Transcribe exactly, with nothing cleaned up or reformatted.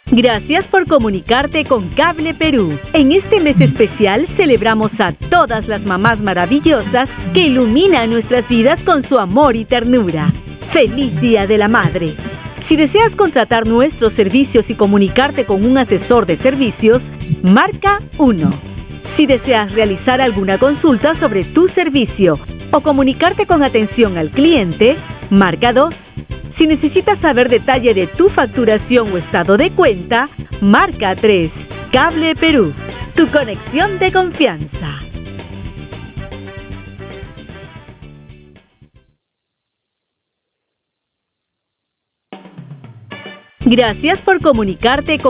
Gracias por comunicarte con Cable Perú. En este mes especial celebramos a todas las mamás maravillosas que iluminan nuestras vidas con su amor y ternura. ¡Feliz Día de la Madre! Si deseas contratar nuestros servicios y comunicarte con un asesor de servicios, marca uno. Si deseas realizar alguna consulta sobre tu servicio o comunicarte con atención al cliente, marca dos. Si necesitas saber detalle de tu facturación o estado de cuenta, marca tres. Cable Perú, tu conexión de confianza. Gracias por comunicarte con